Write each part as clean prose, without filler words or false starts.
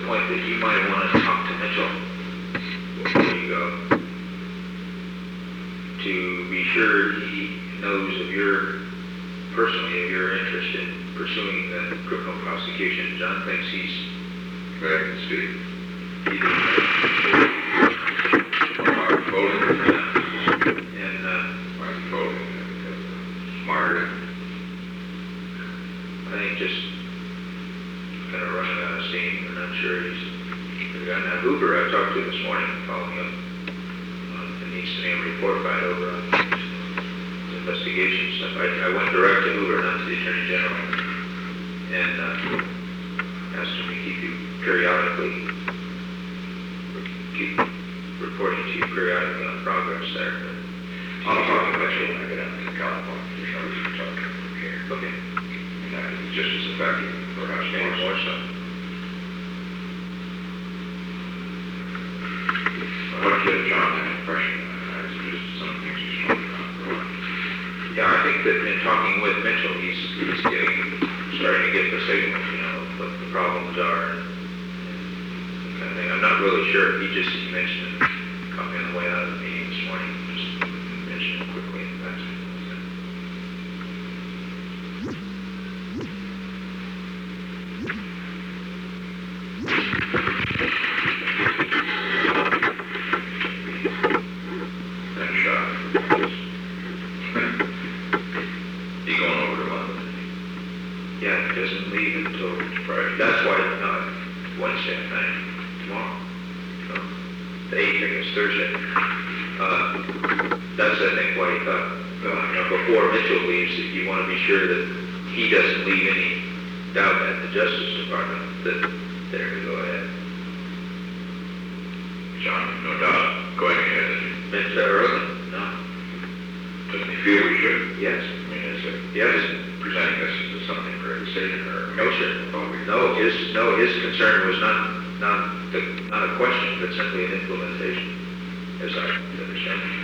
point that you might want to talk to Mitchell before you go, to be sure he knows of your, personally, of your interest in pursuing the criminal prosecution. John thinks he's ready to speak. He did Mark Foley. And Mark Foley. Smart. I think just kind of running out of steam. I'm not sure he's the guy. Now Hoover, I talked to this morning, following up. It needs to be a report back over on his investigation stuff. I went direct to Hoover, not to the Attorney General, and asked him to keep you periodically, keep reporting to you periodically on progress there. I'll talk about you when I get out to California. There's no reason to talk to him from here. Okay. And that is just as effective, perhaps More so. What did John have an impression of? It's just some things he's talking about. Yeah, I think that in talking with Mitchell, he's starting to get the signal, what the problems are and kind of thing. I'm not really sure. He mentioned it coming on the way out of the meeting this morning. Just mentioned it quickly. That's it. That's why Wednesday night, tomorrow. The 8th, I guess, Thursday. That's, I think, why he thought, before Mitchell leaves, that you want to be sure that he doesn't leave any doubt at the Justice Department that they're going to go ahead. John, no doubt, going ahead. It's early? No. Doesn't he feel we should? Yes. I mean, is it? Yes. Presenting this as something for a decision or? No, sir. No, his concern was not a question, but simply an implementation, as I understand it.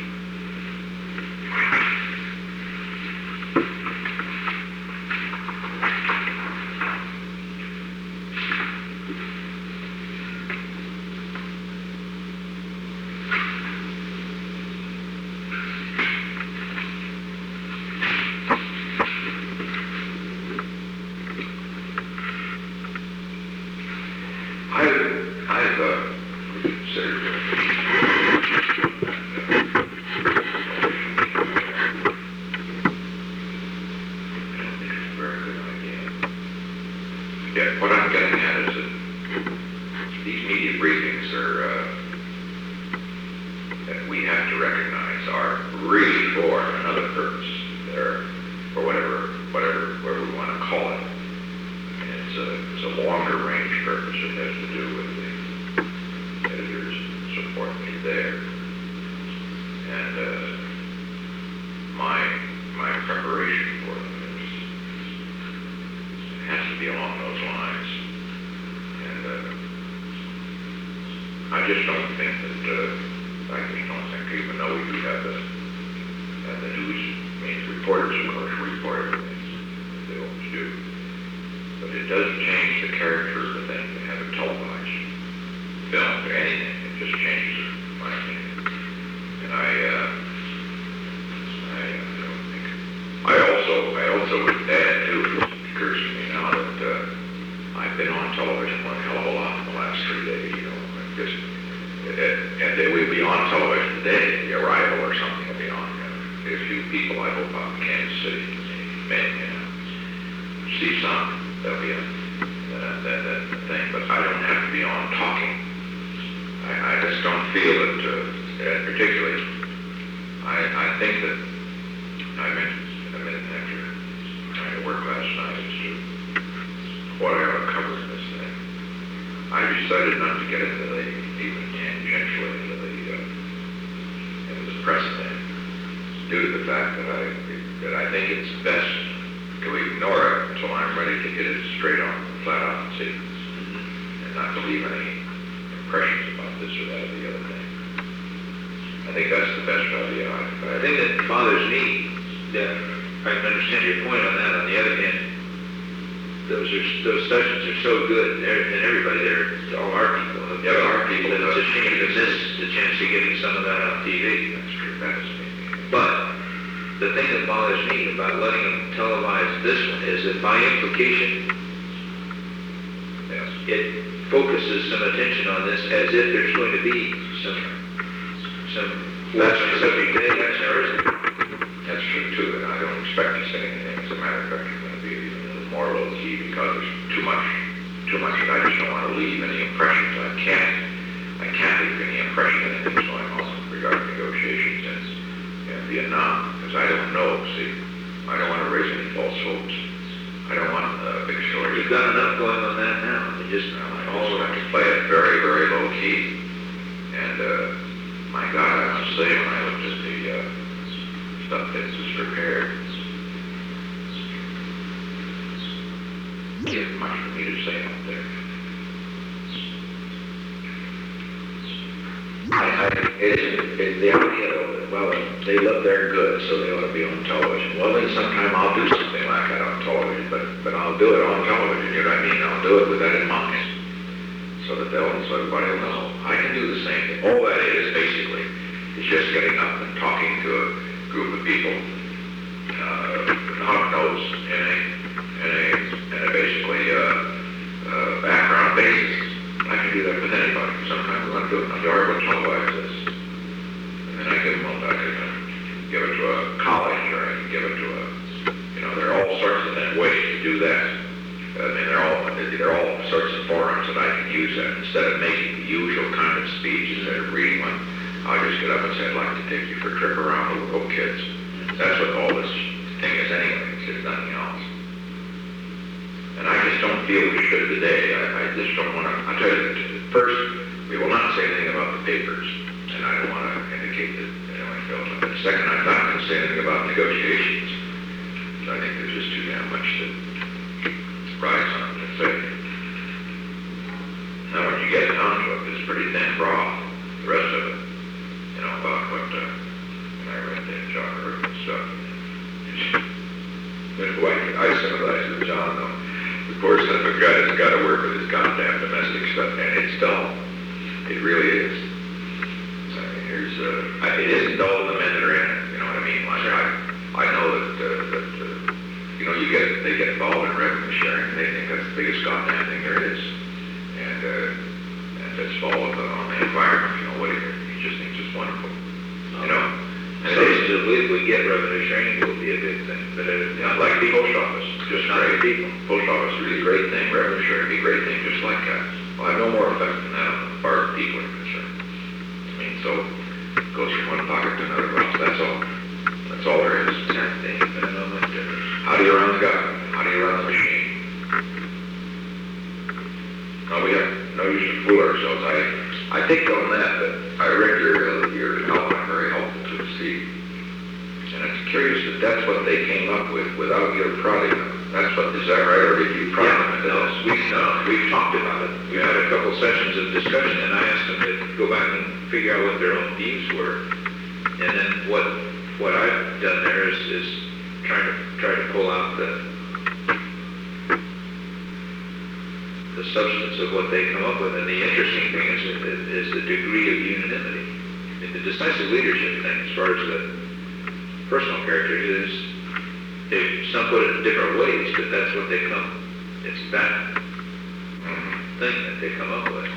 I've considered it. Yeah, what I'm getting at is that these media briefings that we have to recognize are really for another purpose. They're for whatever we want to call it. And it's a longer range purpose. It has to do with the editors' support me there. And my preparation for them has to be along those lines. And I just don't think even though we do have the news means reporters, of course, report everything they always do. But it doesn't change the character of the thing to have it televised, filmed, or anything. It just changes it, in my opinion. And I don't think. I also would add too, it occurs to me now that I've been on television one hell of a lot in the last 3 days, and they will be on television today, the arrival or something will be on. A few people, I hope, out in Kansas City may see some. That'll be that thing, but I don't have to be on talking. I just don't feel it, particularly. I think that I mentioned after trying to work last night as to what I ought to cover in this thing. I decided not to get into even tangentially into the press thing, due to the fact that I think it's best to ignore it until I'm ready to get it straight on, flat out, and see, and not believe any impressions about this or that or the other thing. I think that's the best idea. I think that bothers me. That I can understand your point on that. On the other hand, those sessions are so good, and everybody there, all our people. Yeah, but our people, It's a shame to miss the chance of getting some of that on TV. That's true, that is me. But the thing that bothers me about letting them televise this one is that by implication, Yes. it focuses some attention on this as if there's going to be some That's subject day, that's ours. That's true too, and I don't expect to say anything. As a matter of fact, it's going to be a little more low key because there's too much that I just don't want to leave any impressions. I can't leave any impression of anything's going on regarding negotiations in Vietnam, because I don't know, see, I don't want to raise any false hopes. I don't want big stories. You've got enough going on that now. You just I also have to play it very, very low key. And my God, I must say, when I looked at the stuff that was prepared, there isn't much for me to say out there. The idea of, well, they look very good, so they ought to be on television. Well, then sometime I'll do something like that on television, but I'll do it on television, you know what I mean? I'll do it with that in mind, so that so everybody will know. I can do the same thing. All that is, basically, is just getting up and talking to a group of people, hard nose in a basically background basis. I can do that with anybody. Sometimes I'm doing it. I will televise this. And then I can give it to a college, or I can give it to there are all sorts of ways to do that. I mean, there are all sorts of forums that I can use that. Instead of making the usual kind of speech, instead of reading one, I'll just get up and say, I'd like to take you for a trip around the world, kids. That's what all this thing is anyway. It's just nothing else. And I just don't feel we should today. I just don't want to. I'll tell you, first, we will not say anything about the papers, and I don't want to indicate that I feel it. But second, I'm not going to say anything about negotiations. I think there's just too damn much to rise on to say. Now, when you get down to it, it's pretty thin broth. The rest of it, about what when I read the John Reuben stuff. I sympathize with John, though. Of course, that the guy has got to work with his goddamn domestic stuff, and it's dull. It really is. I mean, it isn't dull to the men that are in it. You know what I mean? Like I know that they get involved in revenue sharing, and they think that's the biggest goddamn thing there is. And it's all on the environment. What he just thinks is wonderful. And if we get revenue sharing, it will be a big thing. But like the post office, just not the people. Post office is really a great thing. Revenue sharing would be a great thing, just like that. Well, I have no more effect than that on the part of people are concerned. I mean, so it goes from one pocket to another. That's all. That's all there is. How do you run the government? How do you run the machine? No, we have no use to fool ourselves. I think on that I read your outline very helpful to see. And it's curious that that's what they came up with without your prodding them. Is that right, or did you prod them into this? We've talked about it. We had a couple sessions of discussion, and I asked them to go back and figure out what their own views were. And then what I've done there is try to pull out the substance of what they come up with. And the interesting thing is the degree of unanimity. And the decisive leadership thing, as far as the personal character, is some put it in different ways, but that's what they come. It's that thing that they come up with.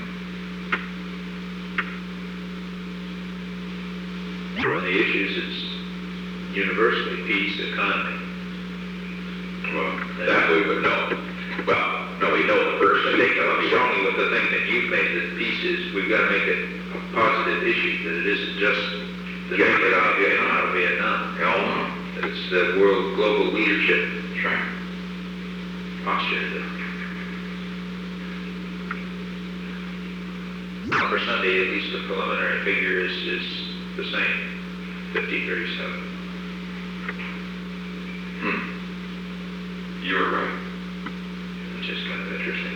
On the issues, it's universally peace, economy. Well, that we would know. Well, no, we know the first thing. They come up strongly with the thing that you've made the peace is we've got to make it a positive issue, that it isn't just the thing that out of Vietnam. Hell no. It's the world global leadership Right. posture. For Sunday, at least the preliminary figure is the same, 50-37. You were right. Which is kind of interesting.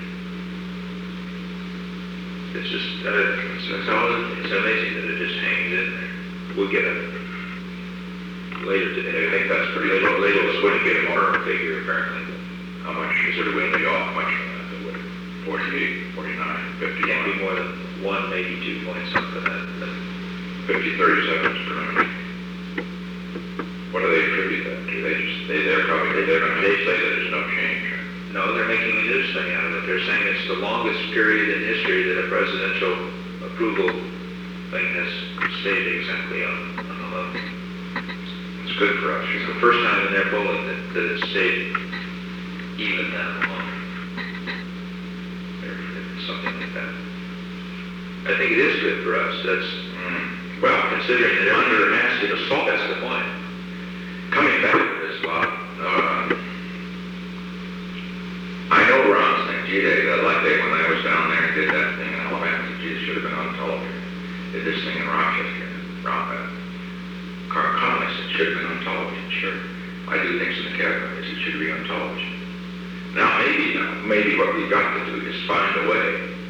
It's just, it's amazing that it just hangs in there. We'll get it later today. I think that's pretty later close. this wouldn't get a firm figure, apparently. How much is it way off? Much from that? It would 48, 49, 50. Can't be more than 1, maybe 2 points up for that. 50, 37 is pretty much. What do they attribute that to? They're probably, they're going to say that there's no change. No, they're making a news thing out of it. They're saying it's the longest period in history that a presidential approval thing has stayed exactly on the level. It's good for us. It's the first time in their bullet that it's stayed even that long. Or something like that. I think it is good for us. That's, well, considering that under massive assault, that's the point. coming back to this, Bob, I know Ron's thing, gee, like when I was down there and did that thing in Alabama, gee, it should have been on television. Did this thing in Rochester, Carl Connolly said it should have been on television, sure. I do things in the cabinet, it should be on television. Now, maybe what we've got to do is find a way.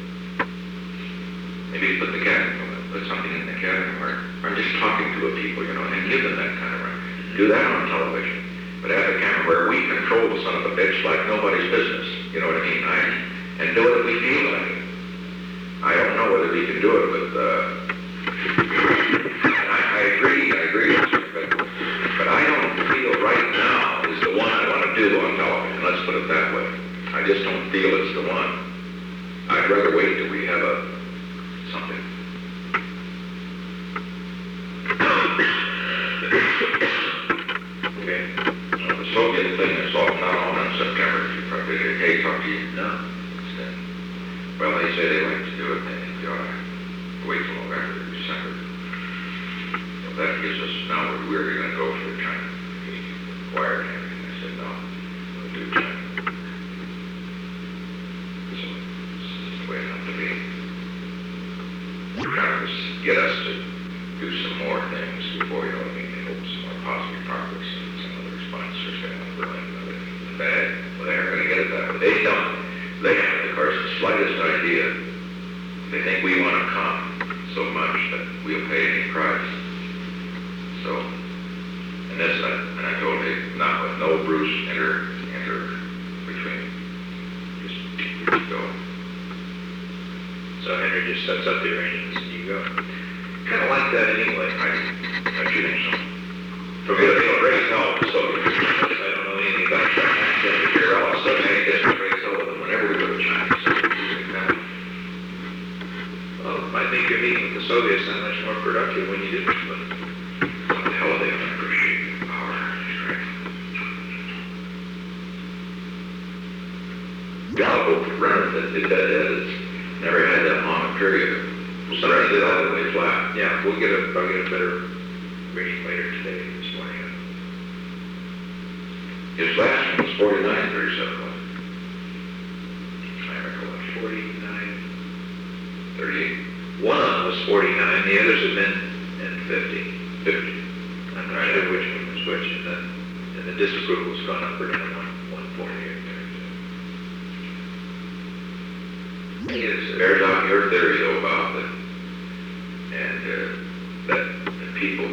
Maybe put something in the cabinet where I'm just talking to a people, and give them that kind of right. Do that on television. But have a camera where we control the son of a bitch like nobody's business. You know what I mean? And do it if we feel like it. I don't know whether we can do it with, I agree, but I don't feel right now is the one I want to do on television. Let's put it that way. I just don't feel it's the one. I'd rather wait till we have something. Okay. The Soviet thing is all not on in September. Did Hay talk to you? No. Well, they say they like to do it, and they ought to wait till November or December. So that gives us, now we're going to go for China. He inquired and everything. I said, no, we'll do China. So it's the way it has to be. We're trying to get us to do some more things before, they hope some more positive progress and some other sponsors going to bring the bag. Well, they're going to get it that way. They don't. They have, of course, the slightest idea. They think we want to come so much that we'll pay any price. So, and I told him, not with no Bruce enter between. Just go. So Henry just sets up the arrangements and you go. Kind of like that anyway. I do think so. For me, it'll great help. So I don't know anything about China. Here, all of a sudden, I guess we're great help whenever we go to China. So well, I think your meeting with the Soviets is much more productive when you didn't. What the hell are they going to appreciate power and strength? Gallup Brennan that did that has never had that long a period. Somebody did all the way flat. Yeah, I'll get a better reading later today, this morning. His last one was 49.37. I recollect. 49. 38. One of them was 49, the others have been in 50. 50. I'm not sure which one was which, and the disapproval's gone up or down 148. Bears out your theory, though, about that, and that the people,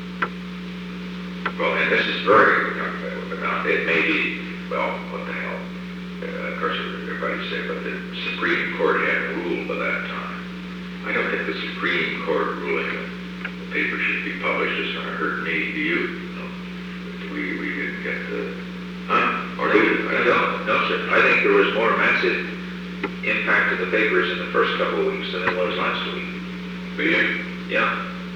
well, and this is very, but now it may be, well, what the hell? Of course, everybody say, but the Supreme Court had ruled by that time. I don't think the Supreme Court ruling that the paper should be published is going to hurt me. Do you? No. We didn't get the, huh? Or do you? I don't know. No, sir. I think there was more massive impact of the papers in the first couple of weeks than it was last week. Yeah.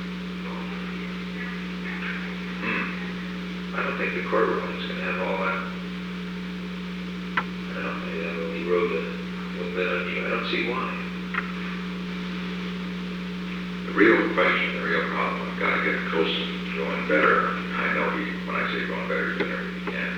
I don't think the court ruling's going to have all that. I don't know, maybe that will erode a little bit on you. I don't see why. The real question, the real problem, I've got to get Colson going better. I know when I say going better, he's doing everything he can.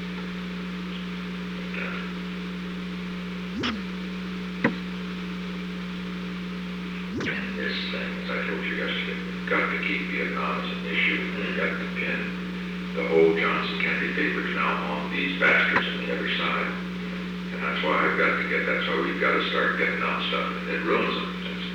This thing, as I told you yesterday, we've got to keep Vietnam as an issue. We've got to pin the whole Johnson Kennedy papers now on these bastards on the other side. And that's why that's why we've got to start getting out stuff. It ruins them.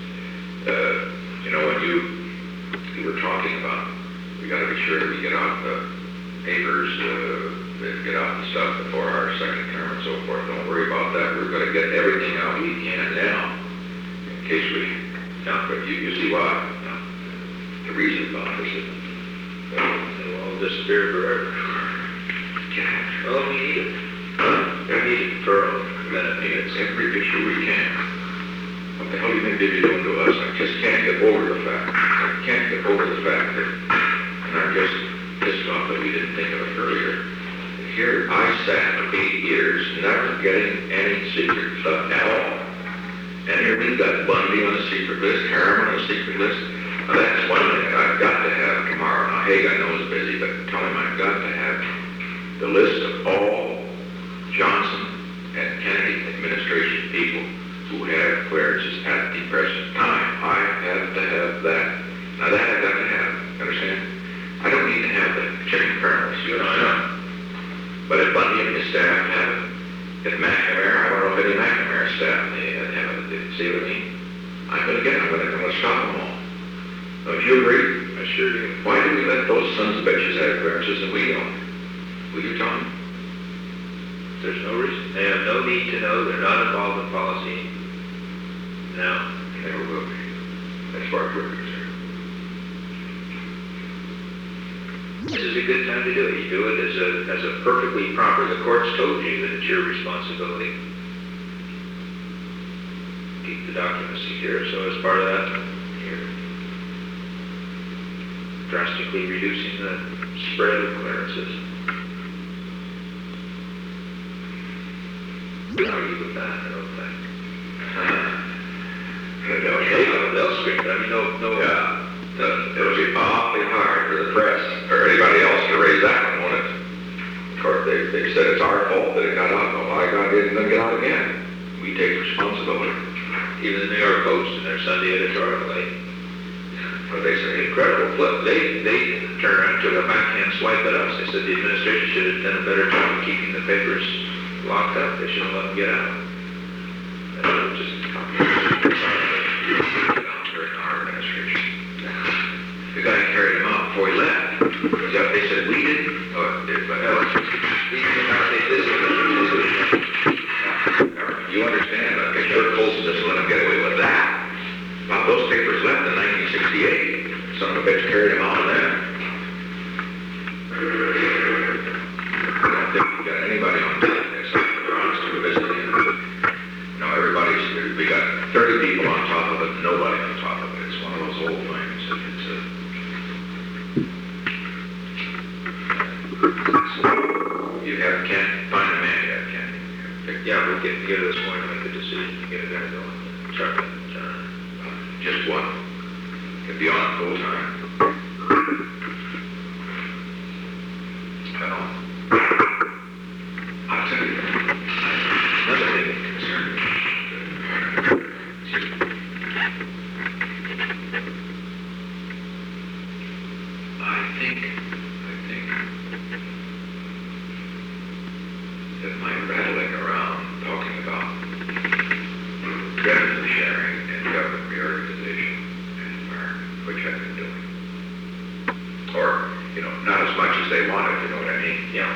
When you were talking about, we got to be sure that we get out the papers, get out the stuff before our second term and so forth. Don't worry about that. We're gonna get everything out we can now, in case we, but you see why, the reason behind this is, It'll all disappear forever. Well, we need it. We need it for a minute. it's every issue we can. What the hell do you think they'd be doing to us? I just can't get over the fact. I can't get over the fact that, and I'm just pissed off that we didn't think of it earlier. Here I sat 8 years never getting any secret stuff at all. And here we've got Bundy on the secret list, Harriman on the secret list. Now that's one thing that I've got to have tomorrow. Now Haig I know is busy, but tell him I've got to have the list of all Johnson and Kennedy administration people who have clearances at the present time. I have to have that. Now that I've got to have, understand? I don't need to have the chicken kernels, you know. But if Bundy and his staff have it, if McNamara, I don't know if any McNamara staff they have it, see what I mean? I'm going to get them, I'm going to stop them all. Don't you agree? I sure do. Why do we let those sons of bitches have clearances and we don't? Will you tell me? There's no reason. They have no need to know. They're not involved in policy. No. Never will be. As far as we're concerned. This is a good time to do it. You do it as a perfectly proper, the court's told you that it's your responsibility. Keep the documents secure, so as part of that, you're drastically reducing the spread of clearances. Argue with that, I don't think. They'll speak, I mean, no. Yeah. It'll be awfully hard for the press or anybody else to raise that one, won't it? Of course, they said it's our fault that it got out. Oh my God, it didn't get out again. We take responsibility. Even the New York Post in their Sunday editorial, But they say incredible flip. They turned around and took a backhand swipe at us. They said the administration should have done a better job of keeping the papers locked up. They shouldn't let them get out. And just during our administration. The guy carried him out before he left. They said we didn't. You understand? If Kurt Colson doesn't let him get away with that. Well, those papers left in 1968. Son of a bitch carried him out of there. I don't think we got anybody on that except for honest to visiting. No, we got 30 people on top of it, nobody on top of it. It's one of those old things. Can't find a man yet, can you? yeah, we'll get together this morning to make a decision to get it there going. Chuck it, Just one. Could be on full time. Well, I'll tell you. Another thing that concerns me. I think that my rattling around talking about revenue sharing and government reorganization and environment, which I've been doing. Or, not as much as they wanted, you know what I mean? yeah.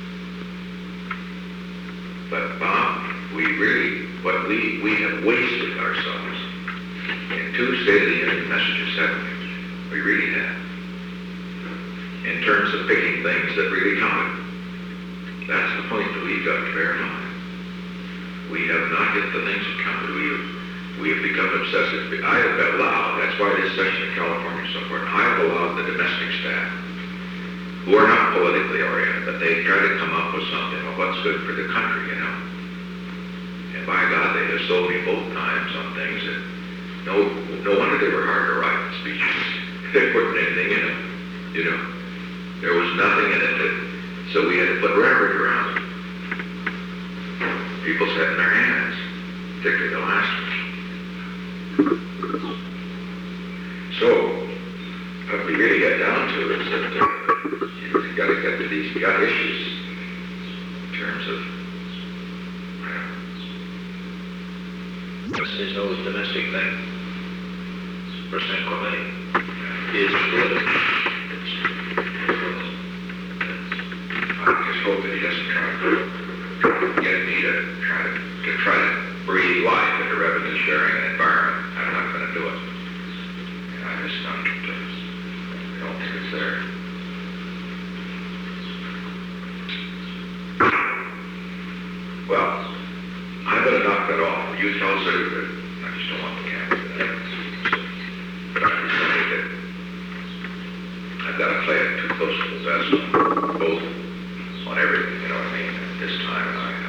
But Bob, we have wasted ourselves in 2 State of the Union messages, haven't we? We really have. In terms of picking things that really counted. That's the point that we've got to bear in mind. We have not hit the things that counted. We have become obsessive. I have allowed, that's why this section of California is so important, I have allowed the domestic staff, who are not politically oriented, but they try to come up with something of what's good for the country, And by God, they have sold me both times on things that no wonder they were hard to write speeches. They weren't anything in them, There was nothing in it so we had to put rhetoric around it. People sat in their hands, particularly the last one. So, what we really get down to is that you've got to get to these gut issues in terms of, This is no domestic thing. For San Clemente is political. I just hope that he doesn't try to get me to try to breathe life into revenue sharing and environment. I'm not going to do it. I just don't think it's there. Well, I'm going to knock that off. You tell us that I just don't want the camera. But I'm just going to make it. I've got to play it too close to the vest on both, on everything, you know what I mean? At this time, I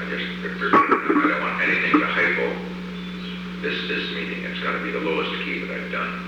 don't want anything to hypo this meeting. It's got to be the lowest key that I've done.